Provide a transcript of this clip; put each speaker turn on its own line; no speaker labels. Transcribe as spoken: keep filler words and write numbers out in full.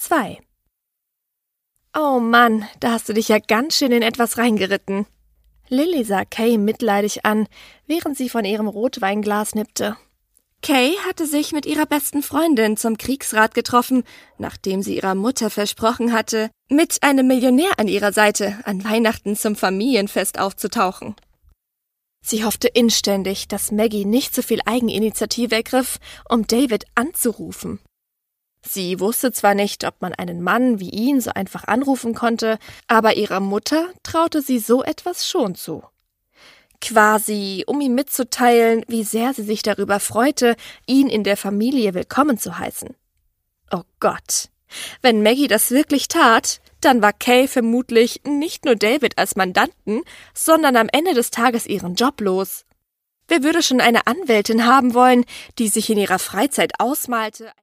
zwei. Oh Mann, da hast du dich ja ganz schön in etwas reingeritten. Lily sah Kay mitleidig an, während sie von ihrem Rotweinglas nippte. Kay hatte sich mit ihrer besten Freundin zum Kriegsrat getroffen, nachdem sie ihrer Mutter versprochen hatte, mit einem Millionär an ihrer Seite an Weihnachten zum Familienfest aufzutauchen. Sie hoffte inständig, dass Maggie nicht so viel Eigeninitiative ergriff, um David anzurufen. Sie wusste zwar nicht, ob man einen Mann wie ihn so einfach anrufen konnte, aber ihrer Mutter traute sie so etwas schon zu. Quasi, um ihm mitzuteilen, wie sehr sie sich darüber freute, ihn in der Familie willkommen zu heißen. Oh Gott, wenn Maggie das wirklich tat, dann war Kay vermutlich nicht nur David als Mandanten, sondern am Ende des Tages ihren Job los. Wer würde schon eine Anwältin haben wollen, die sich in ihrer Freizeit ausmalte,